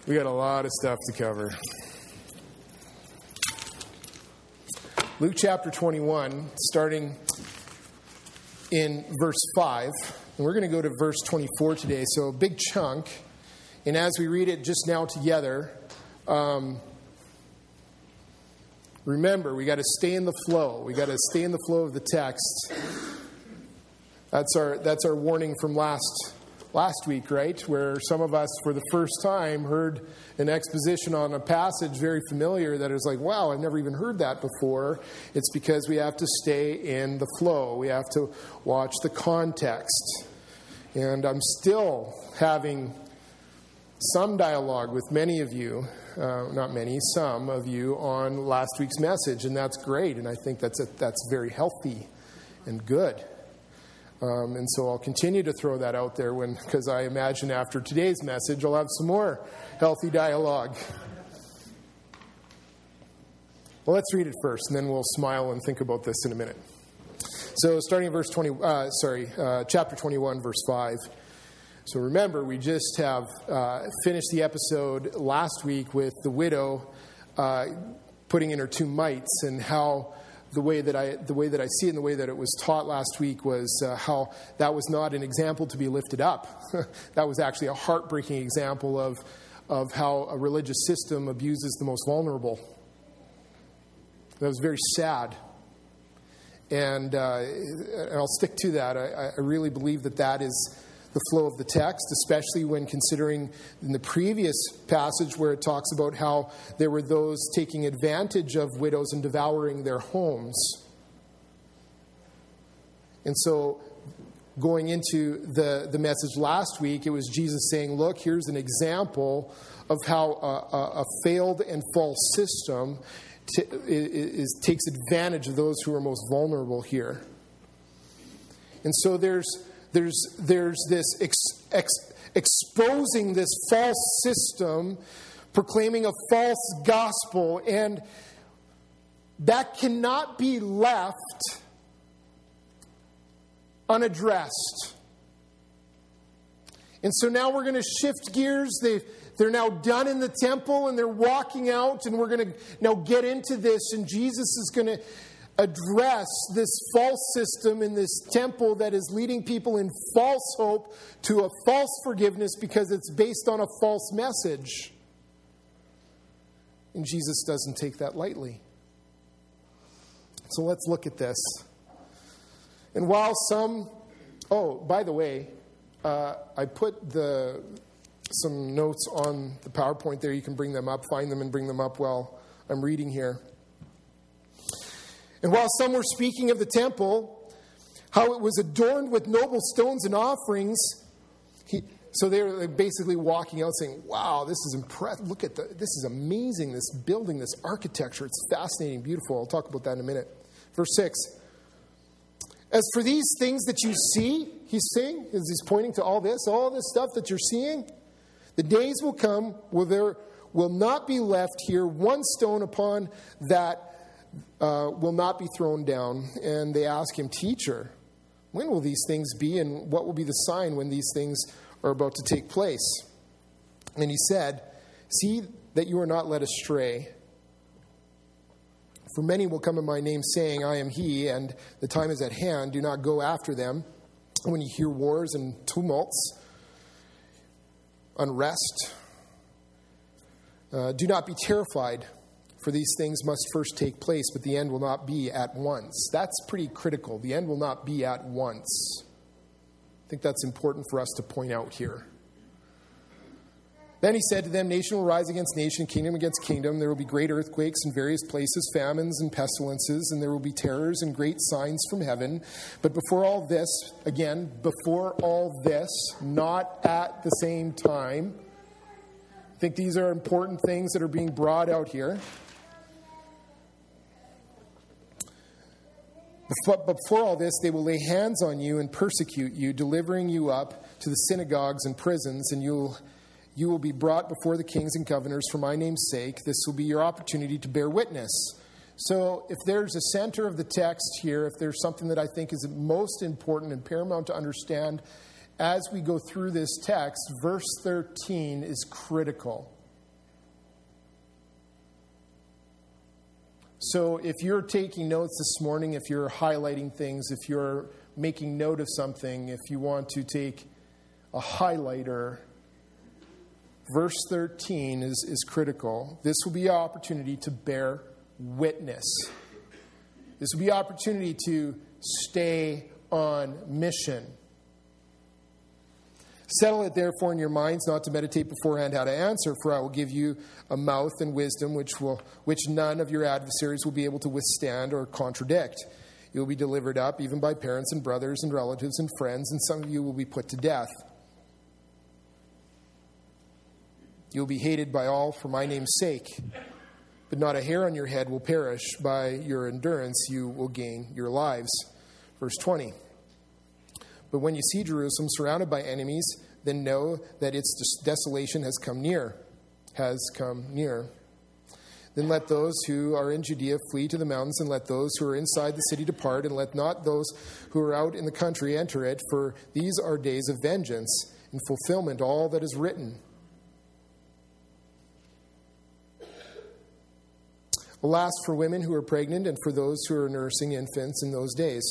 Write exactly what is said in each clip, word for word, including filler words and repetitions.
We got a lot of stuff to cover. Luke chapter twenty-one, starting in verse five. And we're going to go to verse twenty-four today, so a big chunk. And as we read it just now together, um, remember, we got to stay in the flow. We got to stay in the flow of the text. That's our that's our warning from last last week, right? Where some of us, for the first time, heard an exposition on a passage very familiar that is like, wow, I've never even heard that before. It's because we have to stay in the flow. We have to watch the context. And I'm still having some dialogue with many of you, uh, not many, some of you, on last week's message, and that's great. And I think that's a, that's very healthy and good. Um, and so I'll continue to throw that out there when, because I imagine after today's message, I'll have some more healthy dialogue. Well, let's read it first, and then we'll smile and think about this in a minute. So, starting at verse twenty, uh, sorry, uh, chapter twenty-one, verse five. So remember, we just have uh, finished the episode last week with the widow uh, putting in her two mites, and how the way that I the way that I see it and the way that it was taught last week was uh, how that was not an example to be lifted up. That was actually a heartbreaking example of of how a religious system abuses the most vulnerable. That was very sad. And, uh, and I'll stick to that. I, I really believe that that is the flow of the text, especially when considering in the previous passage where it talks about how there were those taking advantage of widows and devouring their homes. And so going into the, the message last week, it was Jesus saying, look, here's an example of how a, a, a failed and false system t- is, is, takes advantage of those who are most vulnerable here. And so there's There's there's this ex, ex, exposing this false system, proclaiming a false gospel, and that cannot be left unaddressed. And so now we're going to shift gears. They they're now done in the temple, and they're walking out, and we're going to now get into this, and Jesus is going to address this false system in this temple that is leading people in false hope to a false forgiveness because it's based on a false message. And Jesus doesn't take that lightly. So let's look at this. And while some... Oh, by the way, uh, I put the some notes on the PowerPoint there. You can bring them up, find them and bring them up while I'm reading here. And while some were speaking of the temple, how it was adorned with noble stones and offerings, he, so they were basically walking out saying, wow, this is impressive. Look at the, this is amazing, this building, this architecture. It's fascinating, beautiful. I'll talk about that in a minute. Verse six. As for these things that you see, he's saying, as he's pointing to all this, all this stuff that you're seeing, the days will come where there will not be left here one stone upon that Uh, will not be thrown down. And they ask him, Teacher, when will these things be, and what will be the sign when these things are about to take place? And he said, See that you are not led astray. For many will come in my name, saying, I am he, and the time is at hand. Do not go after them. When you hear wars and tumults, unrest, uh, do not be terrified. For these things must first take place, but the end will not be at once. That's pretty critical. The end will not be at once. I think that's important for us to point out here. Then he said to them, Nation will rise against nation, kingdom against kingdom. There will be great earthquakes in various places, famines and pestilences, and there will be terrors and great signs from heaven. But before all this, again, before all this, not at the same time. I think these are important things that are being brought out here. But before all this, they will lay hands on you and persecute you, delivering you up to the synagogues and prisons, and you'll, you will be brought before the kings and governors for my name's sake. This will be your opportunity to bear witness. So if there's a center of the text here, if there's something that I think is most important and paramount to understand as we go through this text, verse thirteen is critical. So if you're taking notes this morning, if you're highlighting things, if you're making note of something, if you want to take a highlighter, verse thirteen is, is critical. This will be an opportunity to bear witness. This will be an opportunity to stay on mission. Settle it therefore in your minds not to meditate beforehand how to answer, for I will give you a mouth and wisdom which will which none of your adversaries will be able to withstand or contradict. You will be delivered up even by parents and brothers and relatives and friends, and some of you will be put to death. You will be hated by all for my name's sake, but not a hair on your head will perish. By your endurance you will gain your lives. Verse twenty. But when you see Jerusalem surrounded by enemies, then know that its desolation has come near. Has come near. Then let those who are in Judea flee to the mountains, and let those who are inside the city depart, and let not those who are out in the country enter it, for these are days of vengeance, in fulfillment all that is written. Alas for women who are pregnant, and for those who are nursing infants in those days.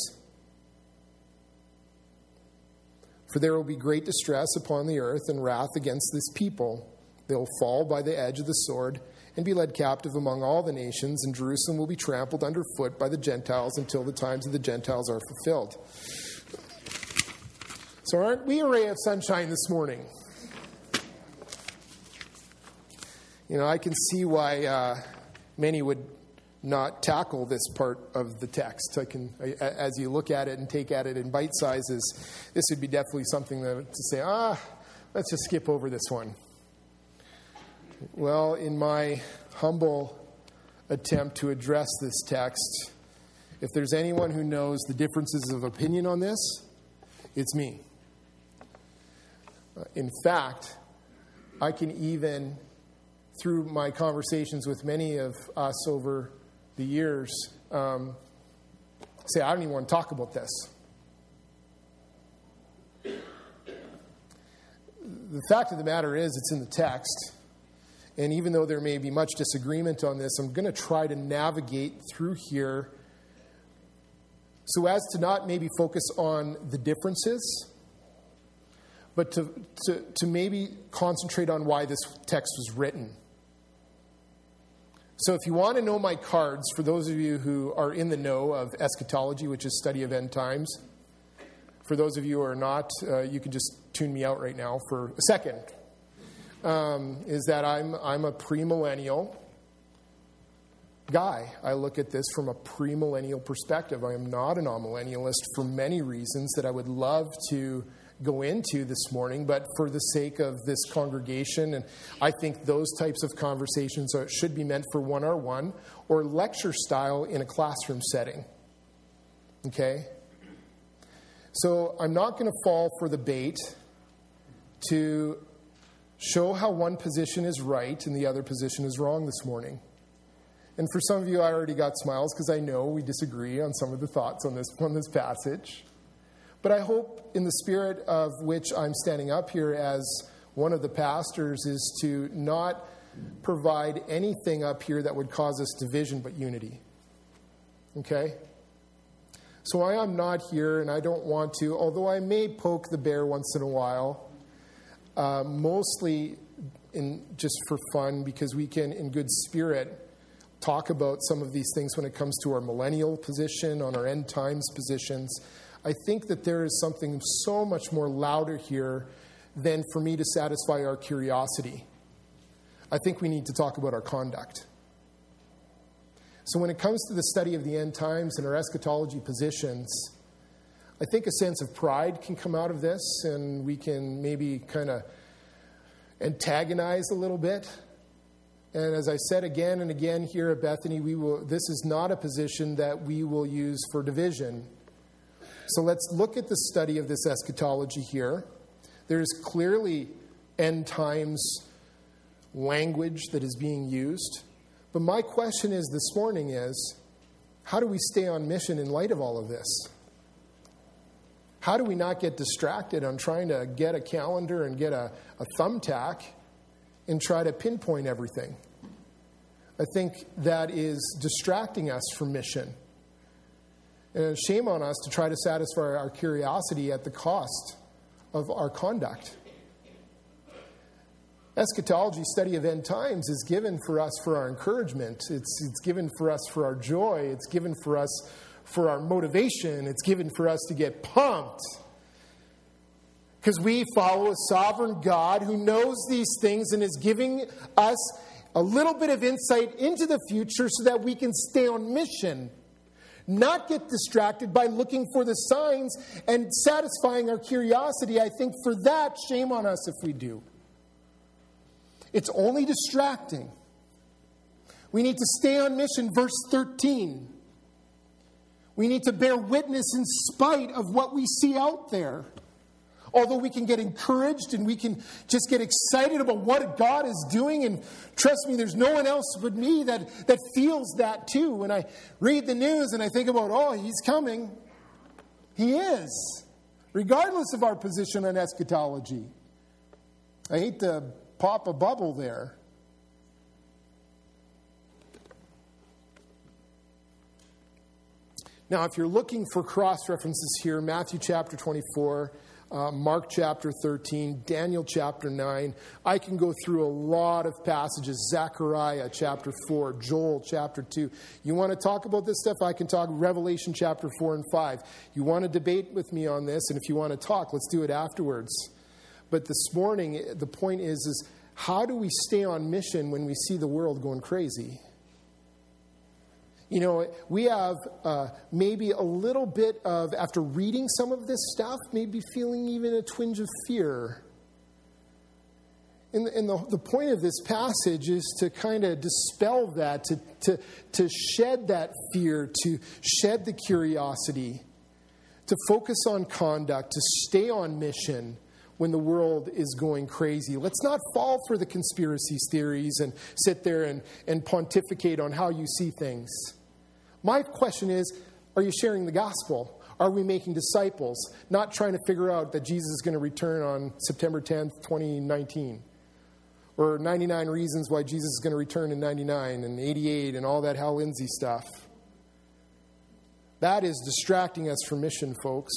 For there will be great distress upon the earth and wrath against this people. They will fall by the edge of the sword and be led captive among all the nations, and Jerusalem will be trampled underfoot by the Gentiles until the times of the Gentiles are fulfilled. So aren't we a ray of sunshine this morning? You know, I can see why uh, many would not tackle this part of the text. I can, as you look at it and take at it in bite sizes, this would be definitely something that, to say, ah, let's just skip over this one. Well, in my humble attempt to address this text, if there's anyone who knows the differences of opinion on this, it's me. In fact, I can even, through my conversations with many of us over the years, um, say, I don't even want to talk about this. The fact of the matter is, it's in the text. And even though there may be much disagreement on this, I'm going to try to navigate through here so as to not maybe focus on the differences, but to, to, to maybe concentrate on why this text was written. So if you want to know my cards, for those of you who are in the know of eschatology, which is study of end times, for those of you who are not, uh, you can just tune me out right now for a second, um, is that I'm, I'm a premillennial guy. I look at this from a premillennial perspective. I am not an amillennialist for many reasons that I would love to go into this morning, but for the sake of this congregation, and I think those types of conversations are, should be meant for one-on-one or lecture style in a classroom setting. Okay? So I'm not going to fall for the bait to show how one position is right and the other position is wrong this morning. And for some of you, I already got smiles because I know we disagree on some of the thoughts on this, on this passage. But I hope in the spirit of which I'm standing up here as one of the pastors is to not provide anything up here that would cause us division but unity. Okay? So I am not here, and I don't want to, although I may poke the bear once in a while, uh, mostly in just for fun, because we can, in good spirit, talk about some of these things when it comes to our millennial position, on our end times positions. I think that there is something so much more louder here than for me to satisfy our curiosity. I think we need to talk about our conduct. So when it comes to the study of the end times and our eschatology positions, I think a sense of pride can come out of this, and we can maybe kind of antagonize a little bit. And as I said again and again here at Bethany, we will. This is not a position that we will use for division. So let's look at the study of this eschatology here. There is clearly end times language that is being used. But my question is this morning is, how do we stay on mission in light of all of this? How do we not get distracted on trying to get a calendar and get a, a thumbtack and try to pinpoint everything? I think that is distracting us from mission. And shame on us to try to satisfy our curiosity at the cost of our conduct. Eschatology, study of end times, is given for us for our encouragement. It's, it's given for us for our joy. It's given for us for our motivation. It's given for us to get pumped. Because we follow a sovereign God who knows these things and is giving us a little bit of insight into the future so that we can stay on mission. Not get distracted by looking for the signs and satisfying our curiosity. I think for that, shame on us if we do. It's only distracting. We need to stay on mission. Verse thirteen. We need to bear witness in spite of what we see out there. Although we can get encouraged and we can just get excited about what God is doing. And trust me, there's no one else but me that, that feels that too. When I read the news and I think about, oh, he's coming. He is. Regardless of our position on eschatology. I hate to pop a bubble there. Now, if you're looking for cross-references here, Matthew chapter twenty-four, uh, Mark chapter thirteen, Daniel chapter nine. I can go through a lot of passages. Zechariah chapter four, Joel chapter two. You want to talk about this stuff? I can talk Revelation chapter four and five. You want to debate with me on this? And if you want to talk, let's do it afterwards. But this morning, the point is, is how do we stay on mission when we see the world going crazy? You know, we have uh, maybe a little bit of, after reading some of this stuff, maybe feeling even a twinge of fear. And, and the, the point of this passage is to kind of dispel that, to, to, to shed that fear, to shed the curiosity, to focus on conduct, to stay on mission when the world is going crazy. Let's not fall for the conspiracy theories and sit there and, and pontificate on how you see things. My question is, are you sharing the gospel? Are we making disciples? Not trying to figure out that Jesus is going to return on September tenth, twenty nineteen. Or ninety-nine reasons why Jesus is going to return in ninety-nine and eighty-eight and all that Hal Lindsey stuff. That is distracting us from mission, folks.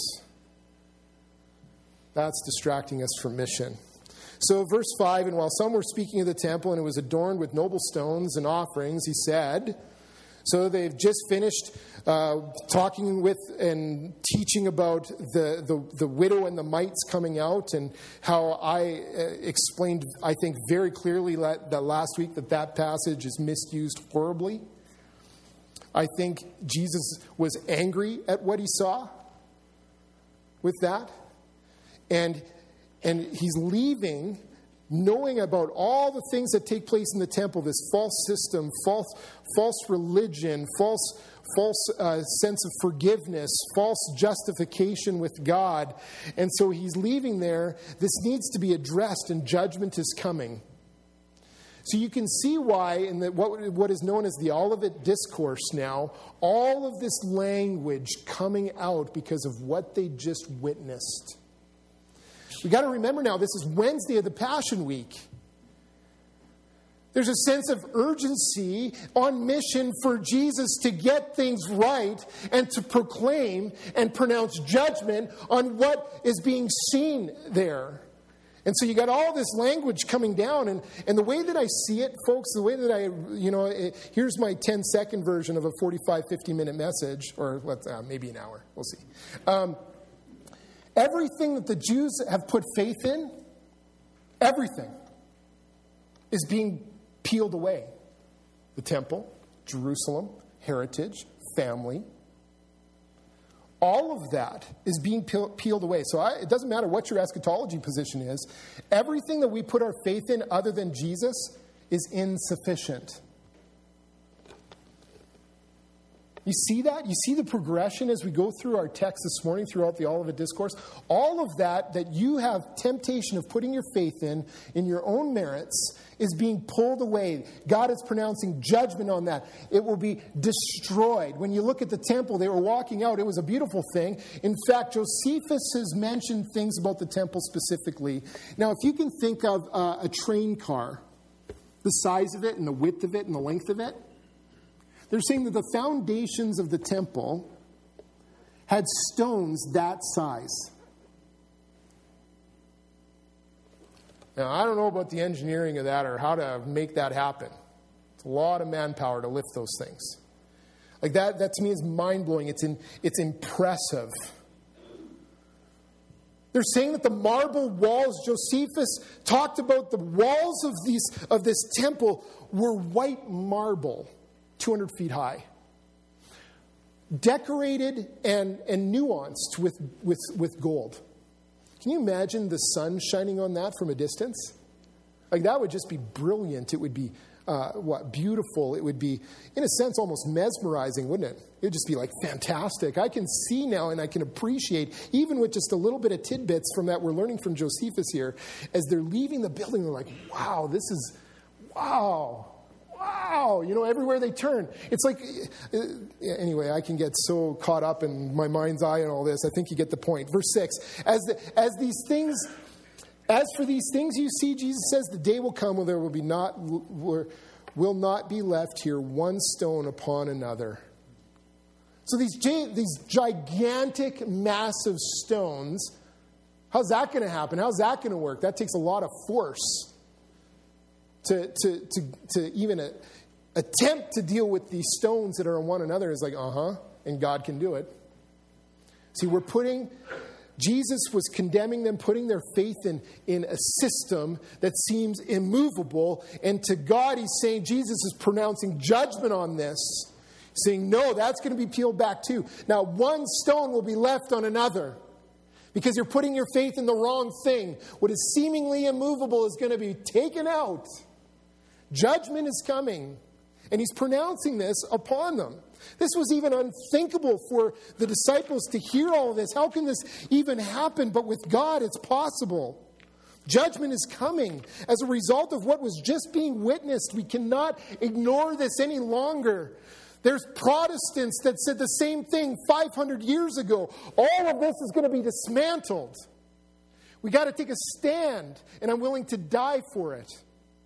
That's distracting us from mission. So verse five, and while some were speaking of the temple and it was adorned with noble stones and offerings, he said... So they've just finished uh, talking with and teaching about the, the, the widow and the mites coming out, and how I uh, explained, I think, very clearly that, that last week that that passage is misused horribly. I think Jesus was angry at what he saw with that. And, and he's leaving knowing about all the things that take place in the temple, this false system, false false religion, false false uh, sense of forgiveness, false justification with God. And so he's leaving there. This needs to be addressed, and judgment is coming. So you can see why in the, what, what is known as the Olivet Discourse now, all of this language coming out because of what they just witnessed. We got to remember now, this is Wednesday of the Passion Week. There's a sense of urgency on mission for Jesus to get things right and to proclaim and pronounce judgment on what is being seen there. And so you got all this language coming down, and, and the way that I see it, folks, the way that I, you know, it, here's my ten-second version of a forty-five, fifty-minute message, or let's, uh, maybe an hour, we'll see. Um, everything that the Jews have put faith in, everything, is being peeled away. The temple, Jerusalem, heritage, family. All of that is being peeled away. So I, it doesn't matter what your eschatology position is. Everything that we put our faith in other than Jesus is insufficient. You see that? You see the progression as we go through our text this morning throughout the Olivet Discourse? All of that that you have temptation of putting your faith in, in your own merits, is being pulled away. God is pronouncing judgment on that. It will be destroyed. When you look at the temple, they were walking out. It was a beautiful thing. In fact, Josephus has mentioned things about the temple specifically. Now, if you can think of uh, a train car, the size of it and the width of it and the length of it. They're saying that the foundations of the temple had stones that size. Now, I don't know about the engineering of that or how to make that happen. It's a lot of manpower to lift those things. Like that, that to me is mind-blowing. It's in, it's impressive. They're saying that the marble walls, Josephus talked about the walls of these of this temple were white marble, two hundred feet high. Decorated and, and nuanced with, with, with gold. Can you imagine the sun shining on that from a distance? Like that would just be brilliant. It would be uh, what beautiful. It would be, in a sense, almost mesmerizing, wouldn't it? It would just be like fantastic. I can see now and I can appreciate, even with just a little bit of tidbits from that we're learning from Josephus here, as they're leaving the building, they're like, wow, this is, wow. Wow, you know, everywhere they turn. It's like, uh, anyway, I can get so caught up in my mind's eye and all this. I think you get the point. Verse six, as the, as these things, as for these things you see, Jesus says, the day will come when there will be not, will not be left here one stone upon another. So these, these gigantic, massive stones, how's that going to happen? How's that going to work? That takes a lot of force. To, to, to, to even a, attempt to deal with these stones that are on one another is like, uh-huh, and God can do it. See, we're putting, Jesus was condemning them, putting their faith in, in a system that seems immovable, and to God he's saying, Jesus is pronouncing judgment on this, saying, no, that's going to be peeled back too. Now, one stone will be left on another. Because you're putting your faith in the wrong thing. What is seemingly immovable is going to be taken out. Judgment is coming. And he's pronouncing this upon them. This was even unthinkable for the disciples to hear all of this. How can this even happen? But with God, it's possible. Judgment is coming as a result of what was just being witnessed. We cannot ignore this any longer. There's Protestants that said the same thing five hundred years ago. All of this is going to be dismantled. We got to take a stand, and I'm willing to die for it.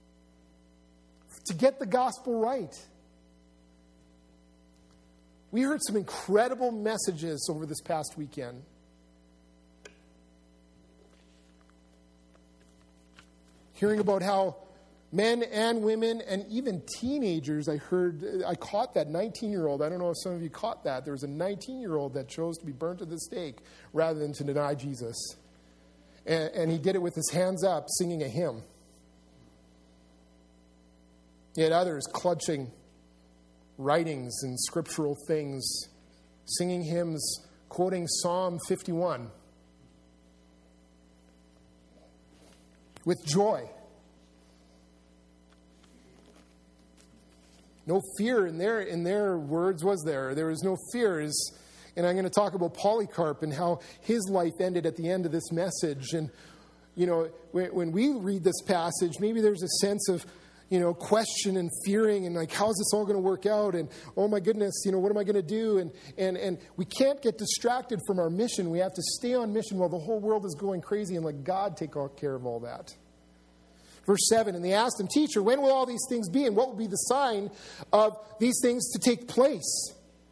To get the gospel right. We heard some incredible messages over this past weekend. Hearing about how men and women and even teenagers, I heard, I caught that nineteen-year-old. I don't know if some of you caught that. There was a nineteen-year-old that chose to be burnt at the stake rather than to deny Jesus. And, and he did it with his hands up, singing a hymn. Yet others clutching writings and scriptural things, singing hymns, quoting Psalm fifty-one with joy. No fear in their in their words was there. There was no fears. And I'm going to talk about Polycarp and how his life ended at the end of this message. And, you know, when, when we read this passage, maybe there's a sense of, you know, question and fearing and like, how's this all going to work out? And, oh my goodness, you know, what am I going to do? And, and, and we can't get distracted from our mission. We have to stay on mission while the whole world is going crazy and let God take care of all that. Verse seven, and they asked him, Teacher, when will all these things be? And what will be the sign of these things to take place?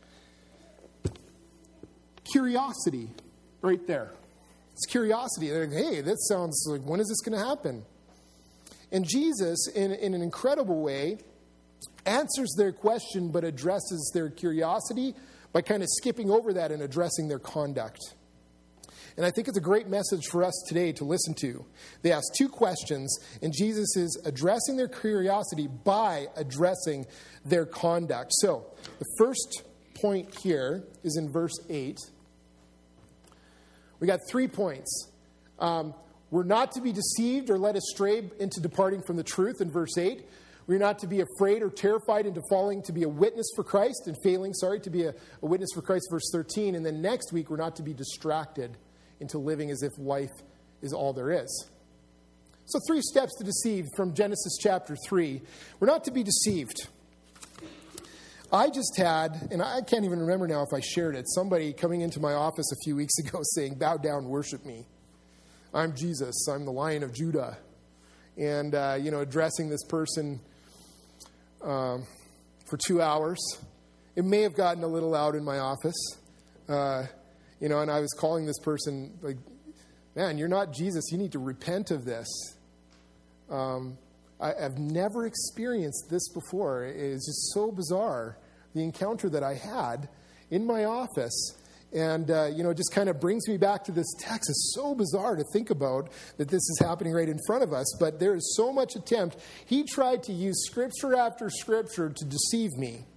Curiosity, right there. It's curiosity. They're like, hey, that sounds like, when is this going to happen? And Jesus, in, in an incredible way, answers their question but addresses their curiosity by kind of skipping over that and addressing their conduct. And I think it's a great message for us today to listen to. They ask two questions, and Jesus is addressing their curiosity by addressing their conduct. So, the first point here is in verse eight. We got three points. Um, we're not to be deceived or led astray into departing from the truth in verse eight. We're not to be afraid or terrified into falling to be a witness for Christ and failing, sorry, to be a, a witness for Christ, verse thirteen. And then next week, we're not to be distracted into living as if life is all there is. So three steps to deceive from Genesis chapter three. We're not to be deceived. I just had, and I can't even remember now if I shared it, somebody coming into my office a few weeks ago saying, bow down, worship me. I'm Jesus. I'm the Lion of Judah. And, uh, you know, addressing this person um, for two hours. It may have gotten a little loud in my office. Uh, you know, and I was calling this person, like, man, you're not Jesus. You need to repent of this. Um, I, I've never experienced this before. It's just so bizarre, the encounter that I had in my office. And, uh, you know, it just kind of brings me back to this text. It's so bizarre to think about that this is happening right in front of us. But there is so much attempt. He tried to use scripture after scripture to deceive me.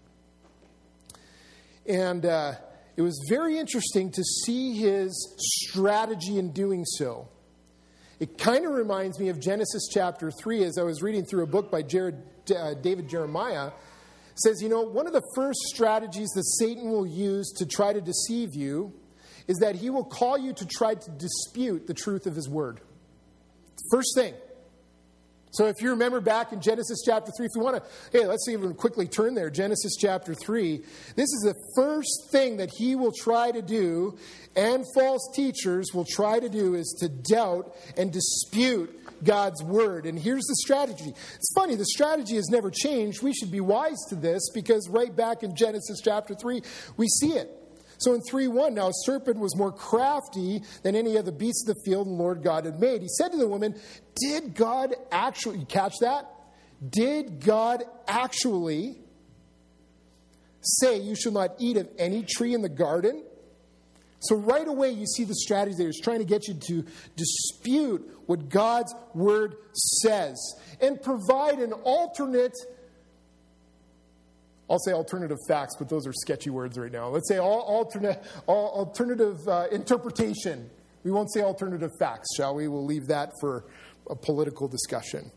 And uh, it was very interesting to see his strategy in doing so. It kind of reminds me of Genesis chapter three, as I was reading through a book by Jared, uh, David Jeremiah. It says, you know, one of the first strategies that Satan will use to try to deceive you is that he will call you to try to dispute the truth of his word. First thing. So if you remember back in Genesis chapter three, if you want to, hey, let's even quickly turn there. Genesis chapter three. This is the first thing that he will try to do, and false teachers will try to do, is to doubt and dispute God's word. And here's the strategy. It's funny, the strategy has never changed. We should be wise to this, because right back in Genesis chapter three, we see it. So in three one, now a serpent was more crafty than any other beast of the field the Lord God had made. He said to the woman, did God actually, you catch that? Did God actually say you should not eat of any tree in the garden? So right away you see the strategy there. He's trying to get you to dispute what God's word says and provide an alternate, I'll say alternative facts, but those are sketchy words right now. Let's say all alternate, all alternative uh, interpretation. We won't say alternative facts, shall we? We'll leave that for a political discussion.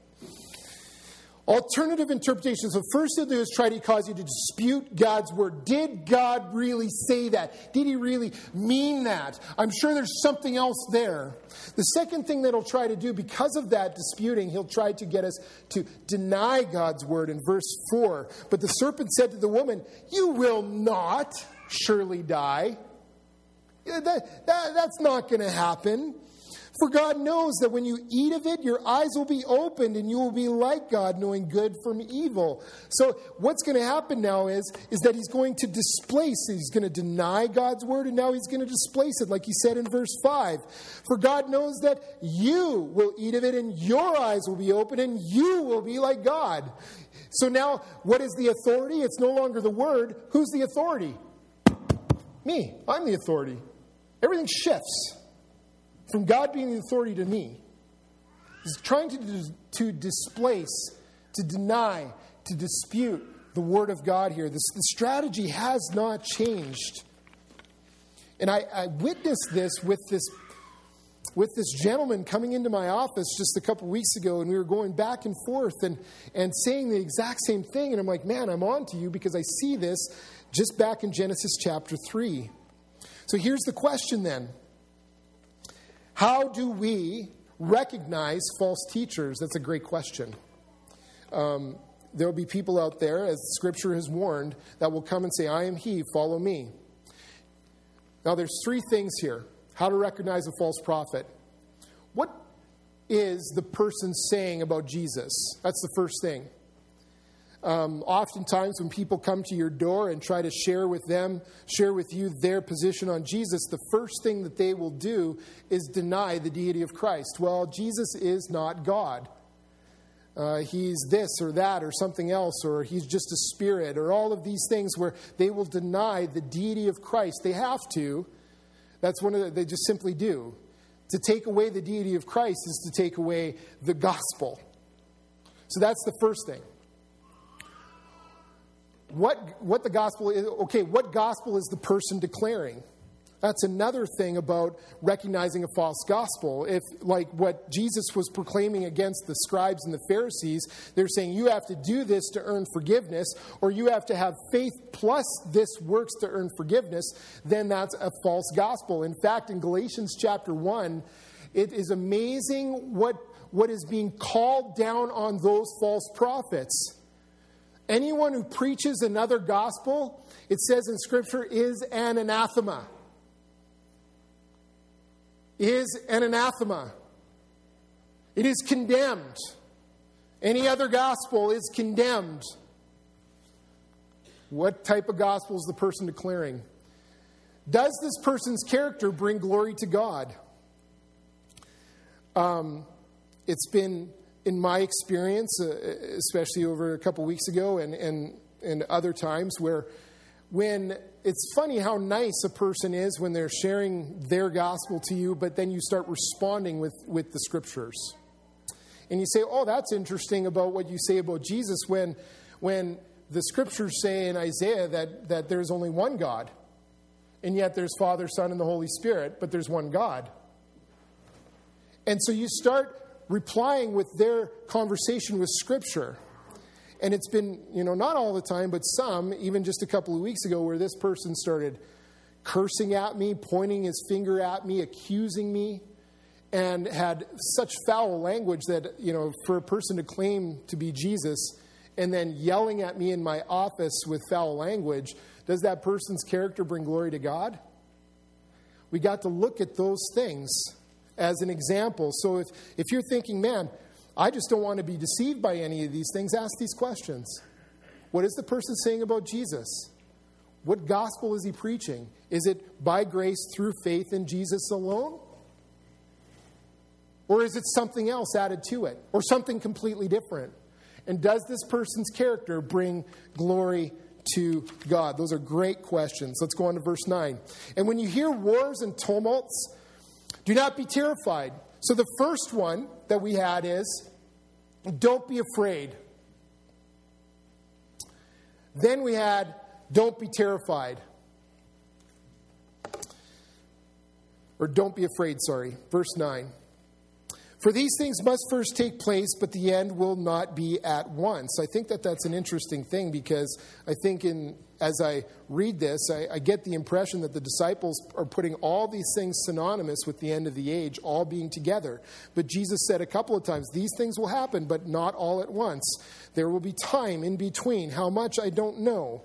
Alternative interpretation. So first thing they'll do is try to cause you to dispute God's word. Did God really say that? Did he really mean that? I'm sure there's something else there. The second thing that he'll try to do, because of that disputing, he'll try to get us to deny God's word in verse four. But the serpent said to the woman, you will not surely die. That, that, that's not going to happen. For God knows that when you eat of it, your eyes will be opened and you will be like God, knowing good from evil. So what's going to happen now is, is that he's going to displace it. He's going to deny God's word, and now he's going to displace it, like he said in verse five. For God knows that you will eat of it and your eyes will be open and you will be like God. So now, what is the authority? It's no longer the word. Who's the authority? Me. I'm the authority. Everything shifts from God being the authority to me. He's trying to, to displace, to deny, to dispute the word of God here. This, the strategy has not changed. And I, I witnessed this with this with this gentleman coming into my office just a couple weeks ago, and we were going back and forth and, and saying the exact same thing. And I'm like, man, I'm on to you, because I see this just back in Genesis chapter three. So here's the question then. How do we recognize false teachers? That's a great question. Um, there will be people out there, as Scripture has warned, that will come and say, I am he, follow me. Now there's three things here. How to recognize a false prophet. What is the person saying about Jesus? That's the first thing. Um, oftentimes when people come to your door and try to share with them, share with you their position on Jesus, the first thing that they will do is deny the deity of Christ. Well, Jesus is not God. Uh, he's this or that or something else, or he's just a spirit, or all of these things where they will deny the deity of Christ. They have to. That's one of the, they just simply do. To take away the deity of Christ is to take away the gospel. So that's the first thing. What what the gospel is, okay, what gospel is the person declaring? That's another thing about recognizing a false gospel. If, like what Jesus was proclaiming against the scribes and the Pharisees, they're saying you have to do this to earn forgiveness, or you have to have faith plus this works to earn forgiveness, then that's a false gospel. In fact, in Galatians chapter one, it is amazing what, what is being called down on those false prophets. Anyone who preaches another gospel, it says in Scripture, is an anathema. Is an anathema. It is condemned. Any other gospel is condemned. What type of gospel is the person declaring? Does this person's character bring glory to God? Um, it's been, in my experience, uh, especially over a couple weeks ago and, and, and other times, where when it's funny how nice a person is when they're sharing their gospel to you, but then you start responding with, with the scriptures. And you say, oh, that's interesting about what you say about Jesus when, when the scriptures say in Isaiah that, that there's only one God. And yet there's Father, Son, and the Holy Spirit, but there's one God. And so you start replying with their conversation with Scripture. And it's been, you know, not all the time, but some, even just a couple of weeks ago, where this person started cursing at me, pointing his finger at me, accusing me, and had such foul language that, you know, for a person to claim to be Jesus and then yelling at me in my office with foul language, does that person's character bring glory to God? We got to look at those things as an example. So if, if you're thinking, man, I just don't want to be deceived by any of these things, ask these questions. What is the person saying about Jesus? What gospel is he preaching? Is it by grace through faith in Jesus alone? Or is it something else added to it? Or something completely different? And does this person's character bring glory to God? Those are great questions. Let's go on to verse nine. And when you hear wars and tumults, do not be terrified. So the first one that we had is, don't be afraid. Then we had, don't be terrified. Or don't be afraid, sorry. Verse nine. For these things must first take place, but the end will not be at once. I think that that's an interesting thing, because I think in as I read this, I, I get the impression that the disciples are putting all these things synonymous with the end of the age, all being together. But Jesus said a couple of times, these things will happen, but not all at once. There will be time in between. How much, I don't know.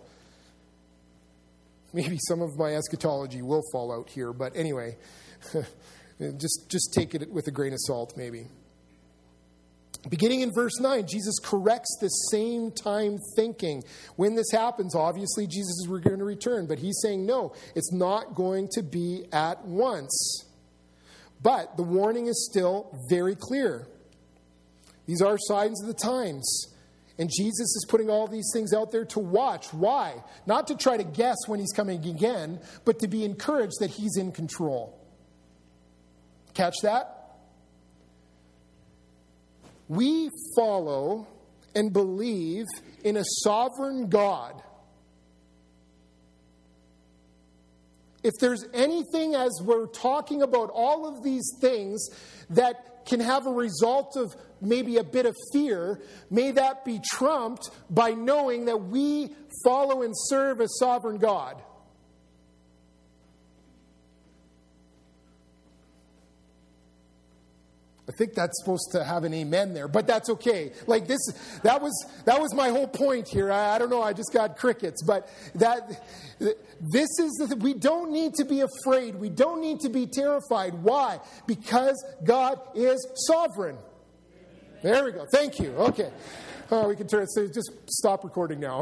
Maybe some of my eschatology will fall out here, but anyway, just, just take it with a grain of salt, maybe. Beginning in verse nine, Jesus corrects this same time thinking. When this happens, obviously Jesus is going to return, but he's saying, no, it's not going to be at once. But the warning is still very clear. These are signs of the times. And Jesus is putting all these things out there to watch. Why? Not to try to guess when he's coming again, but to be encouraged that he's in control. Catch that? We follow and believe in a sovereign God. If there's anything, as we're talking about all of these things, that can have a result of maybe a bit of fear, may that be trumped by knowing that we follow and serve a sovereign God. I think that's supposed to have an amen there, but that's okay. Like this, that was that was my whole point here. I, I don't know. I just got crickets, but that this is the, we don't need to be afraid. We don't need to be terrified. Why? Because God is sovereign. There we go. Thank you. Okay, oh, we can turn it. So just stop recording now.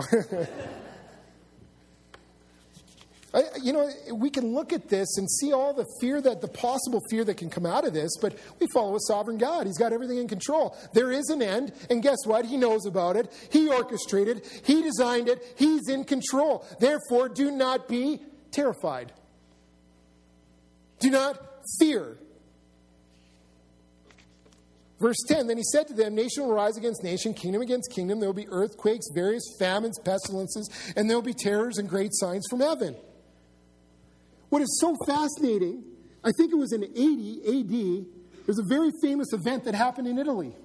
I, you know, we can look at this and see all the fear that, the possible fear that can come out of this, but we follow a sovereign God. He's got everything in control. There is an end, and guess what? He knows about it. He orchestrated. He designed it. He's in control. Therefore, do not be terrified. Do not fear. Verse ten, then he said to them, nation will rise against nation, kingdom against kingdom. There will be earthquakes, various famines, pestilences, and there will be terrors and great signs from heaven. What is so fascinating, I think it was in eighty A D, there's a very famous event that happened in Italy.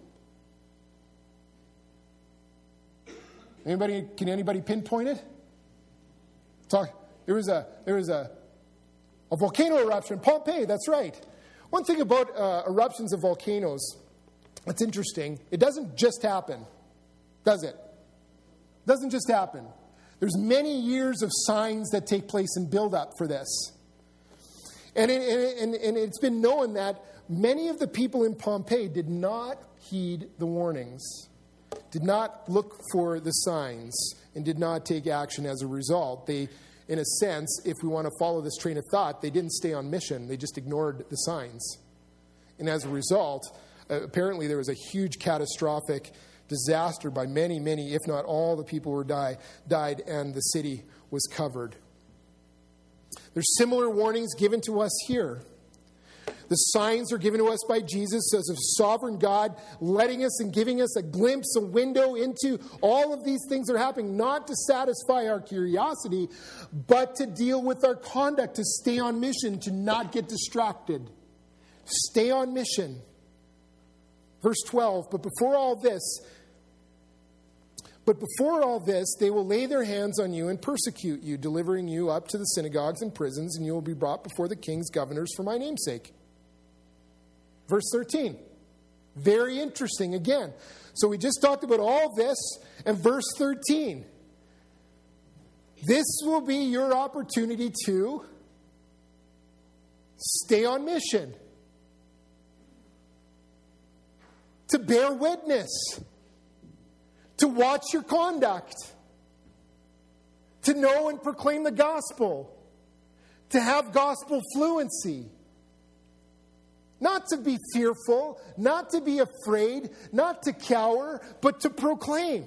Anybody, can anybody pinpoint it? Talk, there was a there was a, a volcano eruption, Pompeii, that's right. One thing about uh, eruptions of volcanoes, that's interesting, it doesn't just happen, does it? It doesn't just happen. There's many years of signs that take place and build up for this. And, it, and, and it's been known that many of the people in Pompeii did not heed the warnings, did not look for the signs, and did not take action as a result. They, in a sense, if we want to follow this train of thought, they didn't stay on mission. They just ignored the signs. And as a result, uh, apparently there was a huge catastrophic disaster by many, many, if not all the people who die, died, and the city was covered. There's similar warnings given to us here. The signs are given to us by Jesus as a sovereign God, letting us and giving us a glimpse, a window into all of these things that are happening, not to satisfy our curiosity, but to deal with our conduct, to stay on mission, to not get distracted. Stay on mission. Verse twelve, but before all this, but before all this, they will lay their hands on you and persecute you, delivering you up to the synagogues and prisons, and you will be brought before the king's governors for my name's sake. Verse thirteen. Very interesting again. So we just talked about all this, and verse thirteen. This will be your opportunity to stay on mission. To bear witness, to watch your conduct, to know and proclaim the gospel, to have gospel fluency, not to be fearful, not to be afraid, not to cower, but to proclaim.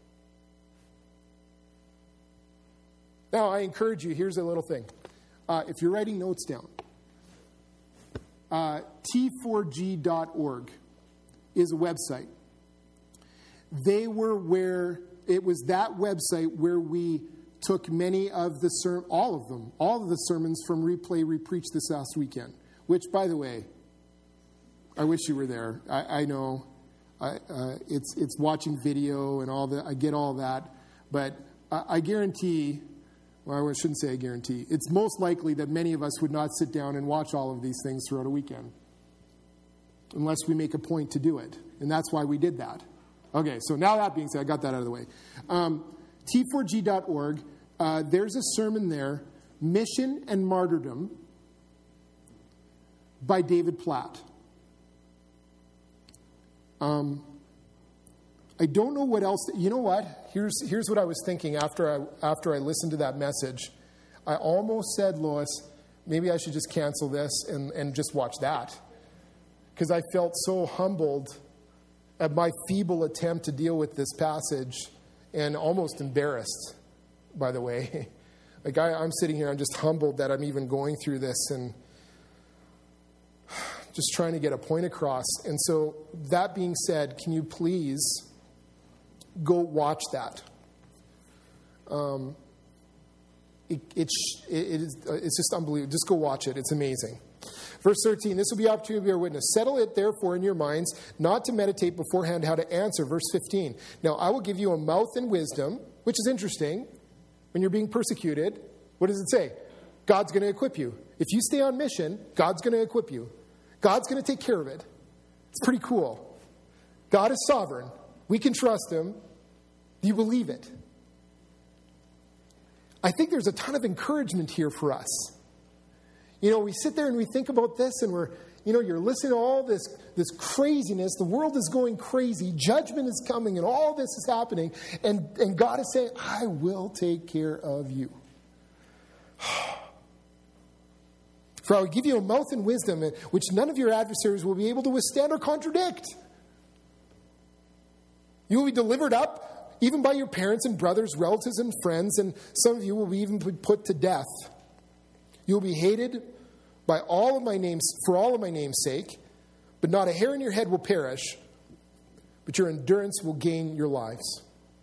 Now, I encourage you, here's a little thing. Uh, if you're writing notes down, uh, T four G dot org is a website. They were where, it was that website where we took many of the, ser- all of them, all of the sermons from Replay Repreach this last weekend. Which, by the way, I wish you were there. I, I know I, uh, it's it's watching video and all that. I get all that. But I, I guarantee, well, I shouldn't say I guarantee, it's most likely that many of us would not sit down and watch all of these things throughout a weekend. Unless we make a point to do it. And that's why we did that. Okay, so now that being said, I got that out of the way. Um, T four G dot org, uh, there's a sermon there, Mission and Martyrdom, by David Platt. Um, I don't know what else. You know what? Here's here's what I was thinking after I after I listened to that message. I almost said, Lois, maybe I should just cancel this and, and just watch that. Because I felt so humbled at my feeble attempt to deal with this passage and almost embarrassed, by the way. Like I, I'm sitting here, I'm just humbled that I'm even going through this and just trying to get a point across. And so that being said, can you please go watch that? Um, it, it, it is, it's just unbelievable. Just go watch it. It's amazing. Verse thirteen, this will be opportunity to bear witness. Settle it therefore in your minds, not to meditate beforehand how to answer. Verse fifteen, now I will give you a mouth and wisdom, which is interesting. When you're being persecuted, what does it say? God's going to equip you. If you stay on mission, God's going to equip you. God's going to take care of it. It's pretty cool. God is sovereign. We can trust him. Do you believe it? I think there's a ton of encouragement here for us. You know, we sit there and we think about this and we're, you know, you're listening to all this, this craziness. The world is going crazy. Judgment is coming and all this is happening. And, and God is saying, I will take care of you. For I will give you a mouth and wisdom, which none of your adversaries will be able to withstand or contradict. You will be delivered up, even by your parents and brothers, relatives and friends, and some of you will be even put to death. You will be hated by all of my names, for all of my name's sake, but not a hair in your head will perish, but your endurance will gain your lives.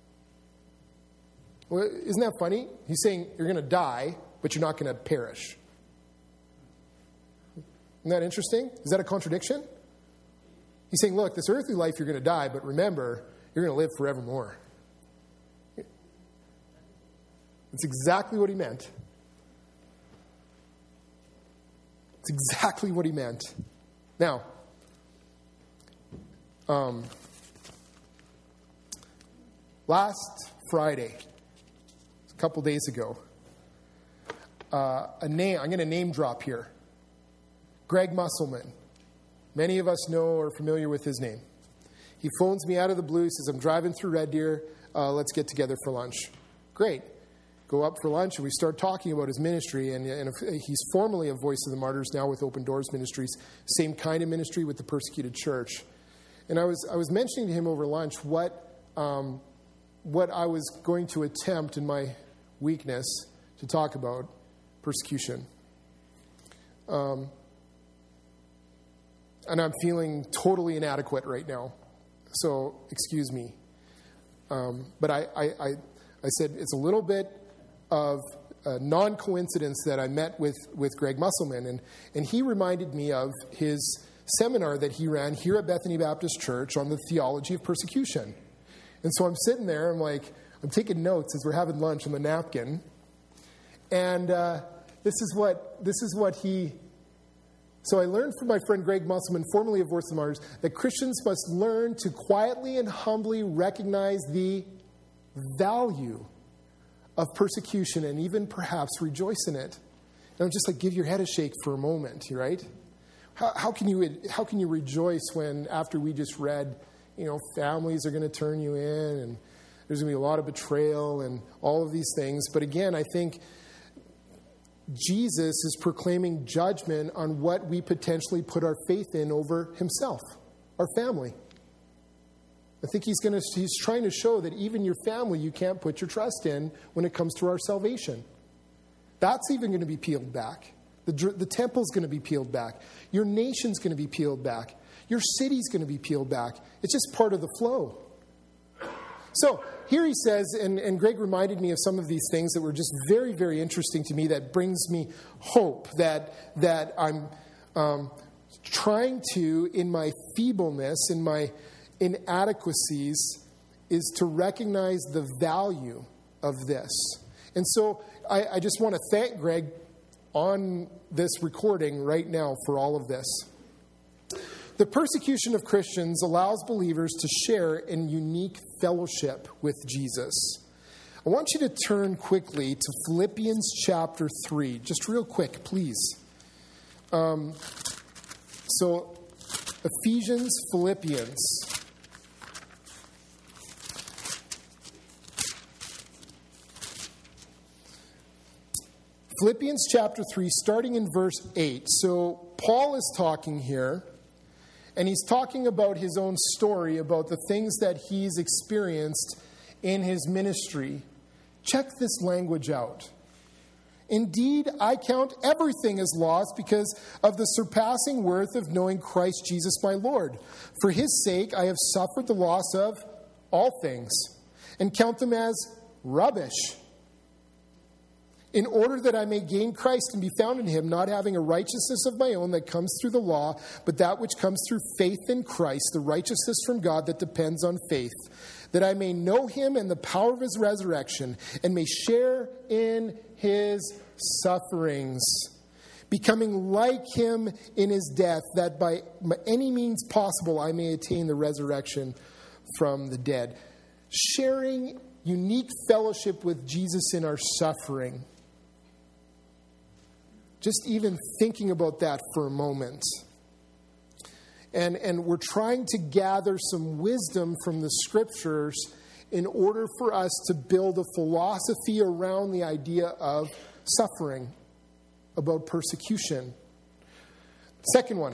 Well, isn't that funny? He's saying you're going to die, but you're not going to perish. Isn't that interesting? Is that a contradiction? He's saying, look, this earthly life you're going to die, but remember, you're going to live forevermore. That's exactly what he meant. It's exactly what he meant. Now, um, last Friday, a couple days ago, uh, a name, I'm going to name drop here. Greg Musselman. Many of us know or are familiar with his name. He phones me out of the blue, says, I'm driving through Red Deer. Uh, let's get together for lunch. Great. Go up for lunch, and we start talking about his ministry. And, and he's formerly a Voice of the Martyrs, now with Open Doors Ministries. Same kind of ministry with the persecuted church. And I was I was mentioning to him over lunch what um, what I was going to attempt in my weakness to talk about persecution. Um, and I'm feeling totally inadequate right now. So excuse me. Um, but I, I, I, I said it's a little bit of a non-coincidence that I met with, with Greg Musselman. And, and he reminded me of his seminar that he ran here at Bethany Baptist Church on the theology of persecution. And so I'm sitting there, I'm like, I'm taking notes as we're having lunch on the napkin. And uh, this is what this is what he... So I learned from my friend Greg Musselman, formerly of Voice of the Martyrs, that Christians must learn to quietly and humbly recognize the value of persecution and even perhaps rejoice in it. And I'm just like, give your head a shake for a moment, right? How, how can you how can you rejoice when after we just read, you know, families are going to turn you in and there's going to be a lot of betrayal and all of these things. But again, I think Jesus is proclaiming judgment on what we potentially put our faith in over himself, our family. I think he's going to he's trying to show that even your family you can't put your trust in when it comes to our salvation. That's even going to be peeled back. The, the temple's going to be peeled back. Your nation's going to be peeled back. Your city's going to be peeled back. It's just part of the flow. So here he says, and, and Greg reminded me of some of these things that were just very, very interesting to me, that brings me hope, that that I'm um, trying to, in my feebleness, in my inadequacies, is to recognize the value of this. And so I, I just want to thank Greg on this recording right now for all of this. The persecution of Christians allows believers to share in unique fellowship with Jesus. I want you to turn quickly to Philippians chapter three. Just real quick, please. Um, so, Ephesians, Philippians. Philippians chapter three, starting in verse eight. So, Paul is talking here. And he's talking about his own story, about the things that he's experienced in his ministry. Check this language out. Indeed, I count everything as loss because of the surpassing worth of knowing Christ Jesus my Lord. For his sake, I have suffered the loss of all things and count them as rubbish, in order that I may gain Christ and be found in him, not having a righteousness of my own that comes through the law, but that which comes through faith in Christ, the righteousness from God that depends on faith, that I may know him and the power of his resurrection, and may share in his sufferings, becoming like him in his death, that by any means possible I may attain the resurrection from the dead. Sharing unique fellowship with Jesus in our suffering. Just even thinking about that for a moment. And, and we're trying to gather some wisdom from the scriptures in order for us to build a philosophy around the idea of suffering, about persecution. Second one.